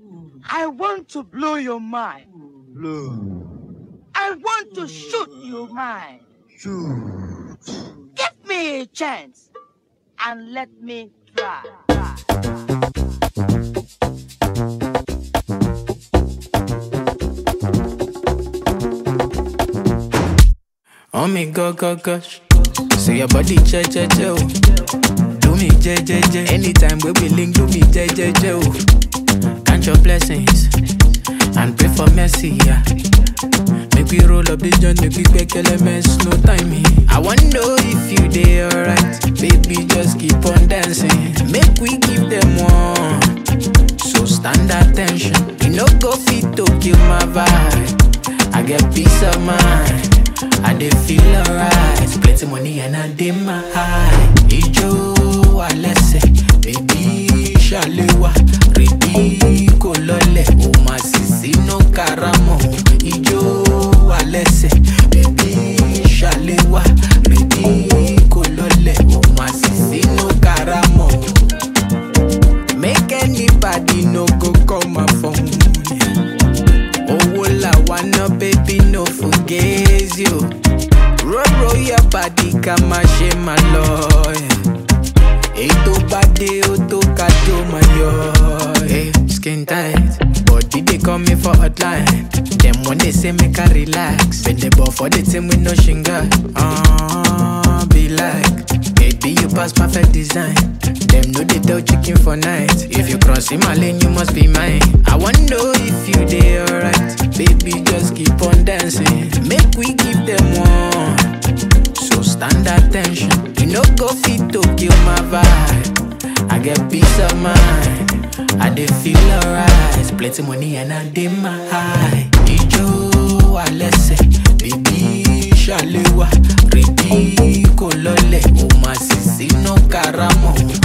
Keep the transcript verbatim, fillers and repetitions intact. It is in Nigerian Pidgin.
I want to blow your mind. Blow. I want to shoot your mind. Shoot. Give me a chance and let me try. Oh me go go gosh, say your body che che che oh. Do me je je je, anytime we be link do me je je je oh. Count your blessings and pray for mercy, yeah. Make we roll up this joint, make we quick elements, no timing. I wanna know if you dey alright, baby just keep on dancing. Make we give them one, so stand attention. You no go fit to kill my vibe, I get peace of mind. I dey feel alright, plenty money and I dey my high. Ijo alese, baby shalewa, ready kolole, o ma sisi no karamo. Ijo alese, baby shalewa, ready kolole, o ma sisi no karamo. Make anybody no go call my phone. Oh, la wanna baby no forget you. Roll roll your body, come and share my love. Eto body, oto kato my yo. Hey, skin tight, body they call me for hotline. Them when they say make I relax, bend the ball for the team with no shinga. Ah, uh, be like, baby you pass perfect design. Them know they tell chicken for night. If you cross in my lane, you must be mine. I wanna know if you dey alright, baby just keep on dancing. Make we give them one, so stand attention. You no go fit to kill my vibe, I get peace of mind. I dey feel alright, plenty money and I dey my high. Ijo alese, baby shalewa, ready kolole, o ma sisi no karamo.